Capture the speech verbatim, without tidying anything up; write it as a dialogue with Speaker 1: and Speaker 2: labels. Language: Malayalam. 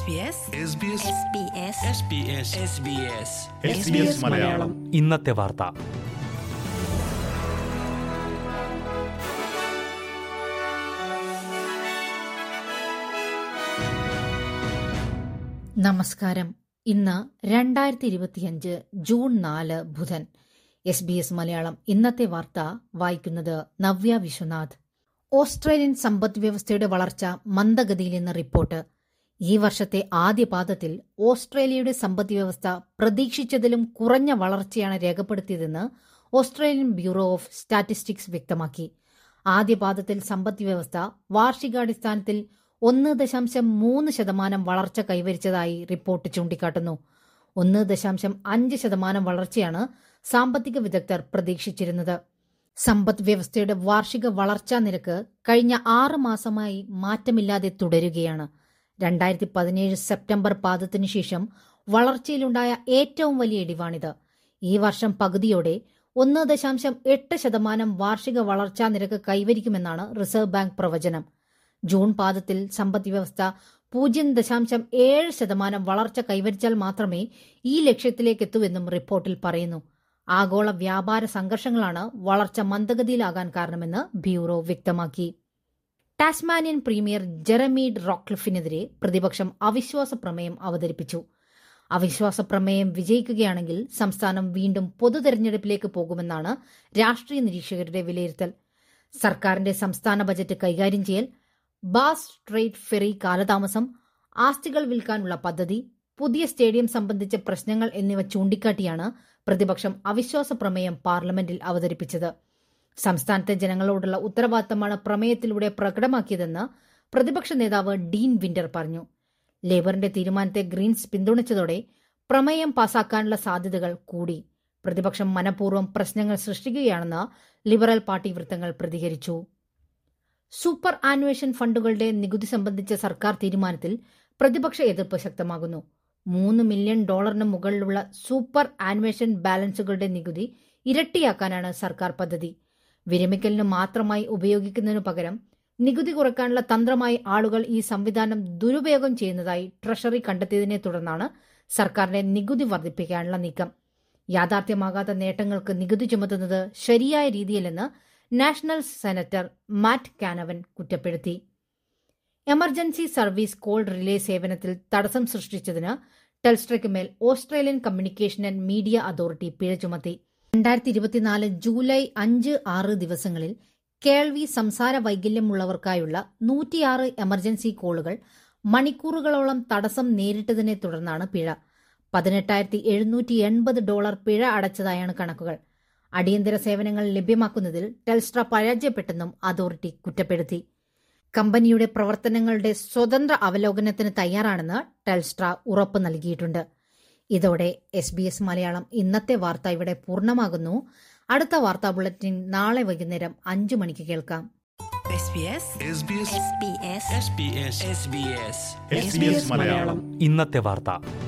Speaker 1: മലയാളം ഇന്നത്തെ വാർത്ത.
Speaker 2: നമസ്കാരം. ഇന്ന് രണ്ടായിരത്തി ഇരുപത്തിയഞ്ച് ജൂൺ നാല് ബുധൻ. എസ് ബി എസ് മലയാളം ഇന്നത്തെ വാർത്ത വായിക്കുന്നത് നവ്യ വിശ്വനാഥ്. ഓസ്ട്രേലിയൻ സമ്പദ് വ്യവസ്ഥയുടെ വളർച്ച മന്ദഗതിയിലെന്ന റിപ്പോർട്ട്. ഈ വർഷത്തെ ആദ്യപാദത്തിൽ ഓസ്ട്രേലിയയുടെ സമ്പദ് വ്യവസ്ഥ പ്രതീക്ഷിച്ചതിലും കുറഞ്ഞ വളർച്ചയാണ് രേഖപ്പെടുത്തിയതെന്ന് ഓസ്ട്രേലിയൻ ബ്യൂറോ ഓഫ് സ്റ്റാറ്റിസ്റ്റിക്സ് വ്യക്തമാക്കി. ആദ്യപാദത്തിൽ സമ്പദ് വ്യവസ്ഥ വാർഷികാടിസ്ഥാനത്തിൽ ഒന്ന് ദശാംശം മൂന്ന് ശതമാനം വളർച്ച കൈവരിച്ചതായി റിപ്പോർട്ട് ചൂണ്ടിക്കാട്ടുന്നു. ഒന്ന് ദശാംശം അഞ്ച് ശതമാനം വളർച്ചയാണ് സാമ്പത്തിക വിദഗ്ധർ പ്രതീക്ഷിച്ചിരുന്നത്. സമ്പദ് വ്യവസ്ഥയുടെ വാർഷിക വളർച്ചാ നിരക്ക് കഴിഞ്ഞ ആറ് മാസമായി മാറ്റമില്ലാതെ തുടരുകയാണ്. രണ്ടായിരത്തി പതിനേഴ് സെപ്റ്റംബർ പാദത്തിനു ശേഷം വളർച്ചയിലുണ്ടായ ഏറ്റവും വലിയ ഇടിവാണിത്. ഈ വർഷം പകുതിയോടെ ഒന്ന് ദശാംശം എട്ട് ശതമാനം വാർഷിക വളർച്ചാ നിരക്ക് കൈവരിക്കുമെന്നാണ് റിസർവ് ബാങ്ക് പ്രവചനം. ജൂൺ പാദത്തിൽ സമ്പദ് വ്യവസ്ഥ പൂജ്യം ദശാംശം ഏഴ് ശതമാനം വളർച്ച കൈവരിച്ചാൽ മാത്രമേ ഈ ലക്ഷ്യത്തിലേക്ക് എത്തൂവെന്നും റിപ്പോർട്ടിൽ പറയുന്നു. ആഗോള വ്യാപാര സംഘർഷങ്ങളാണ് വളർച്ച മന്ദഗതിയിലാകാൻ കാരണമെന്ന് ബ്യൂറോ വ്യക്തമാക്കി. ടാസ്മാനിയൻ പ്രീമിയർ ജെറമി റോക്ലിഫിനെതിരെ പ്രതിപക്ഷം അവിശ്വാസ പ്രമേയം അവതരിപ്പിച്ചു. അവിശ്വാസ പ്രമേയം വിജയിക്കുകയാണെങ്കിൽ സംസ്ഥാനം വീണ്ടും പൊതുതെരഞ്ഞെടുപ്പിലേക്ക് പോകുമെന്നാണ് രാഷ്ട്രീയ നിരീക്ഷകരുടെ വിലയിരുത്തൽ. സർക്കാരിന്റെ സംസ്ഥാന ബജറ്റ് കൈകാര്യം ചെയ്യൽ, ബാസ് സ്ട്രെയ്റ്റ് ഫെറി കാലതാമസം, ആസ്തികൾ വിൽക്കാനുള്ള പദ്ധതി, പുതിയ സ്റ്റേഡിയം സംബന്ധിച്ച പ്രശ്നങ്ങൾ എന്നിവ ചൂണ്ടിക്കാട്ടിയാണ് പ്രതിപക്ഷം അവിശ്വാസ പ്രമേയം പാർലമെന്റിൽ അവതരിപ്പിച്ചത്. സംസ്ഥാനത്തെ ജനങ്ങളോടുള്ള ഉത്തരവാദിത്തമാണ് പ്രമേയത്തിലൂടെ പ്രകടമാക്കിയതെന്ന് പ്രതിപക്ഷ നേതാവ് ഡീൻ വിന്റർ പറഞ്ഞു. ലേബറിന്റെ തീരുമാനത്തെ ഗ്രീൻസ് പിന്തുണച്ചതോടെ പ്രമേയം പാസാക്കാനുള്ള സാധ്യതകൾ കൂടി. പ്രതിപക്ഷം മനഃപൂർവ്വം പ്രശ്നങ്ങൾ സൃഷ്ടിക്കുകയാണെന്ന് ലിബറൽ പാർട്ടി വൃത്തങ്ങൾ പ്രതികരിച്ചു. സൂപ്പർ ആനുവേഷൻ ഫണ്ടുകളുടെ നികുതി സംബന്ധിച്ച സർക്കാർ തീരുമാനത്തിൽ പ്രതിപക്ഷ എതിർപ്പ് ശക്തമാകുന്നു. മൂന്ന് മില്യൺ ഡോളറിന് മുകളിലുള്ള സൂപ്പർ ആനുവേഷൻ ബാലൻസുകളുടെ നികുതി ഇരട്ടിയാക്കാനാണ് സർക്കാർ പദ്ധതി. വിരമിക്കലിന് മാത്രമായി ഉപയോഗിക്കുന്നതിനു പകരം നികുതി കുറയ്ക്കാനുള്ള തന്ത്രമായി ആളുകൾ ഈ സംവിധാനം ദുരുപയോഗം ചെയ്യുന്നതായി ട്രഷറി കണ്ടെത്തിയതിനെ തുടർന്നാണ് സർക്കാരിന്റെ നികുതി വർദ്ധിപ്പിക്കാനുള്ള നീക്കം. യാഥാർത്ഥ്യമാകാത്ത നേട്ടങ്ങൾക്ക് നികുതി ചുമത്തുന്നത് ശരിയായ രീതിയിലെന്ന് നാഷണൽ സെനറ്റർ മാറ്റ് കാനവൻ കുറ്റപ്പെടുത്തി. എമർജൻസി സർവീസ് കോൾ റിലേ സേവനത്തിൽ തടസ്സം സൃഷ്ടിച്ചതിന് ടെൽസ്ട്രയ്ക്ക് മേൽ Australian communication and media authority പിഴ ചുമത്തി. രണ്ടായിരത്തി ഇരുപത്തിനാല് ജൂലൈ അഞ്ച് ആറ് ദിവസങ്ങളിൽ കേൾവി സംസാര വൈകല്യമുള്ളവർക്കായുള്ള നൂറ്റിയാറ് എമർജൻസി കോളുകൾ മണിക്കൂറുകളോളം തടസ്സം നേരിട്ടതിനെ തുടർന്നാണ് പിഴ. പതിനെട്ടായിരത്തി എഴുന്നൂറ്റി എൺപത് ഡോളർ പിഴ അടച്ചതായാണ് കണക്കുകൾ. അടിയന്തര സേവനങ്ങൾ ലഭ്യമാക്കുന്നതിൽ ടെൽസ്ട്ര പരാജയപ്പെട്ടെന്നും അതോറിറ്റി കുറ്റപ്പെടുത്തി. കമ്പനിയുടെ പ്രവർത്തനങ്ങളുടെ സ്വതന്ത്ര അവലോകനത്തിന് തയ്യാറാണെന്ന് ടെൽസ്ട്ര ഉറപ്പ് നൽകിയിട്ടുണ്ട്. ഇതോടെ എസ് ബി എസ് മലയാളം ഇന്നത്തെ വാർത്ത ഇവിടെ പൂർണ്ണമാകുന്നു. അടുത്ത വാർത്താ ബുള്ളറ്റിൻ നാളെ വൈകുന്നേരം അഞ്ചു മണിക്ക് കേൾക്കാം.
Speaker 1: ഇന്നത്തെ വാർത്ത.